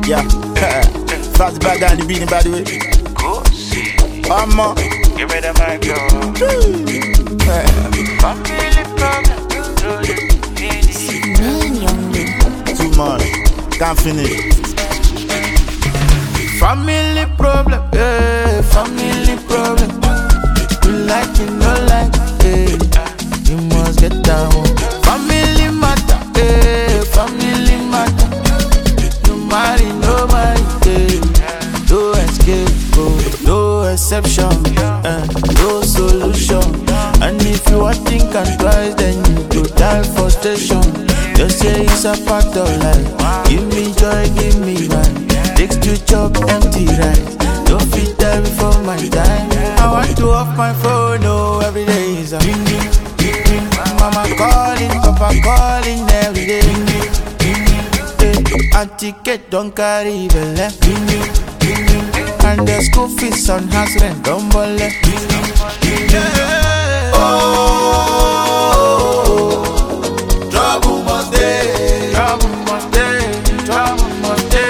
Yeah. Fast bad down the beating, by the way. Go see. Give me the mic, yo. Family problem. Man, youngling. Too much. Can't finish. Family problem, yeah. Family problem. You like it, no like it. You must get down. Family matter, yeah. Family matter. No marry, no marry, yeah. No escape, no exception, no solution. And if you are thinking twice, then you go die for station. Just say it's a part of life. Give me joy, give me right. Takes to chop empty rice. Don't fit there before my time. I want to off my phone, oh, every day is a ring, ring, ring. Mama calling, papa calling every day. Ring, ring, ring, ring. And ticket don't carry belle. Ring, ring, ring, ring. And the school fees on house rent don't bole. Ring, ring, ring. Oh, trouble must day, trouble must day, trouble must day.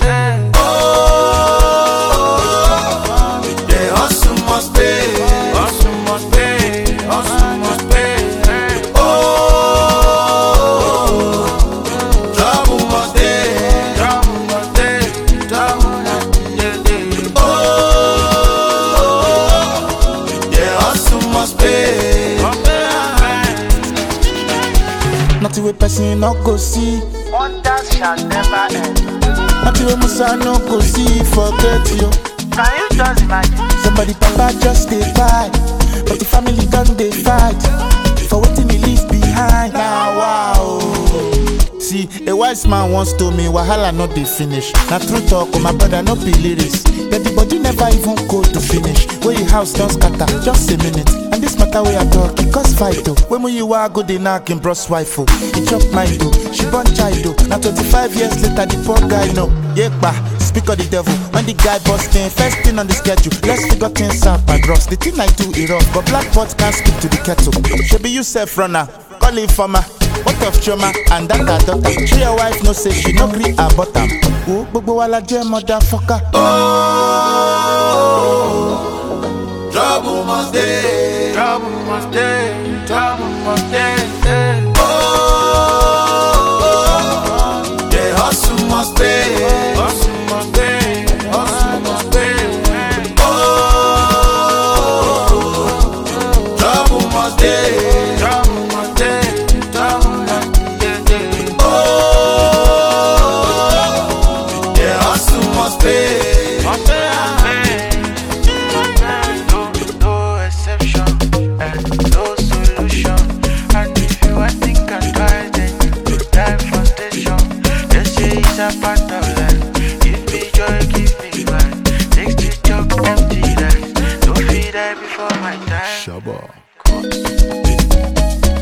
Nothing we person no go see. Wonders shall never end. Nothing we Musa no go see. Forget you. Can you just imagine? Somebody papa just dey fight, but the family done dey fight for wetin he leave behind. Now wow. See, a wise man once told me wahala no dey finish. Na true talk, oh my brother no be lyrics. But the body never even go to finish. Where your house don't scatter, just a minute. And this matter where I talk, it cause fight though. When you are go dey knock in bros wife oh. He chop mine though, she born child though. Now 25 years later the poor guy know. Yekpa, speak of the devil. When the guy busting, first thing on the schedule. Let's figure things out by gross. The thing I do is rough, but black pot can't speak to the kettle. Should be you self runner, call him farmer. What of Choma and that her daughter? She your wife no say she no gree her butter. Oh, gbogbo wa la jẹ motherfucker. Oh, trouble must day, trouble must day, trouble must day. Oh, the hustle must pay, hustle must pay, hustle must pay. Oh, trouble must day, trouble must day, trouble must day. Oh, the hustle must pay, must pay. No exception and no solution. And if you are thinking twice, then you go die for station. Just say it's a part of life. Give me joy, give me right. Takes to chop empty rice. Don't feed die before my time. Shabba.